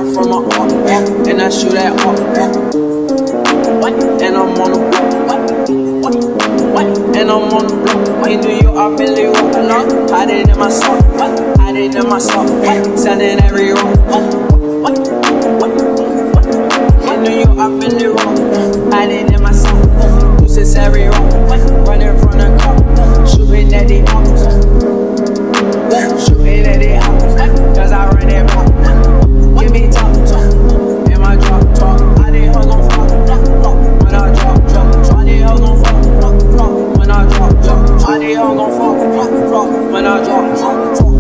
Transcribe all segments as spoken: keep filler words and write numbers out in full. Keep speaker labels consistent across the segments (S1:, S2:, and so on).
S1: running from a up, and I shoot at up, and I'm on the block, and I'm on the block. In New York, I really rock a lot. I did in my sock, I did in my sock, selling every rock. In New York, I really rock. I did in my sock, uses every rock, running from the car, shooting at the house, shooting at the house, cause I run that block. Give me top, in my drop, drop. I did hoes on flop, flop, when I drop, drop. I did hoes on flop, flop, flop, when I drop, drop. I did hoes on flop, flop, flop, when I drop, drop, drop.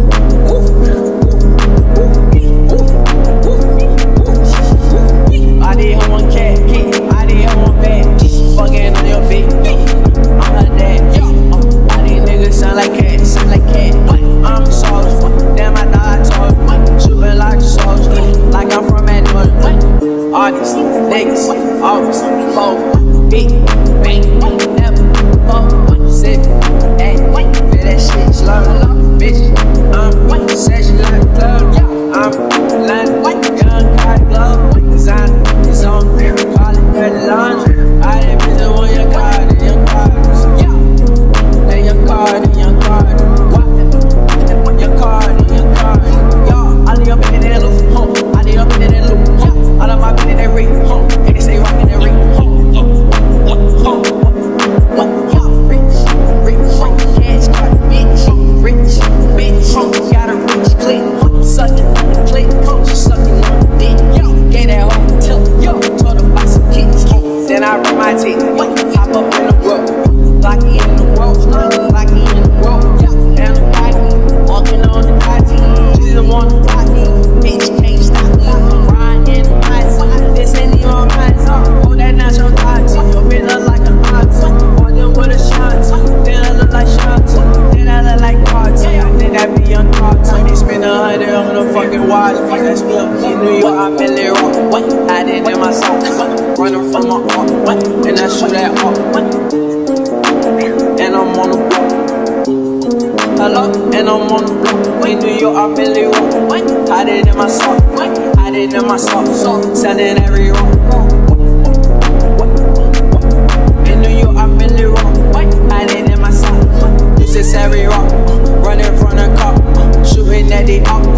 S1: I did hoes on cat, I did hoes on bed, fucking on your bitch. I'm her dad, yo. All these niggas sound like cat, sound like cat. I'm a soldier, damn I died told, shooting like a soldier, like I'm from Andover. All these niggas always fold, beat, bang, never fold, sit, ayy, feel that shit slow, bitch. I'm session like a club, I'm lying, young car glove, design, it's on, call it dirty laundry. I didn't miss it on your card, in your card, yeah, in your card, in your card, what? Your card, in your card, y'all, I leave up in that loop, huh? I leave up in that loop, huh? All of my bitches that ring, huh? And they say rockin' that ring, huh? Huh? What? Y'all rich, rich, cash card, bitch, rich, bitch, huh? Got a rich click, huh? Suckin' on the click, huh? She suckin' on the dick, yo, gave that hoe till, yo, told her buy some kicks, huh? Then I run my teeth, hop up in the road, lock it in the road, lock it in the road, yeah, and I'm cocky, walking on the cocky, she's the one to cocky, bitch can't stop me, I'm riding in the mice, this ain't even on mice, oh, that national cocky, your bitch look like a hot, or them with a shot, then I look like shots, then I look like cards, then I be on cards, they spend a hundred on the fucking watch, that's me up in New York, I'm in there, what, I did in my socks, running from my arm, and I shoot at all, and I'm on the block, hello, and I'm on the block, in New York, I really rock, I did in my sock, I did in my sock, selling every rock, in New York, I really rock, I did in my sock, this is every rock, running from the car, shooting at the arm.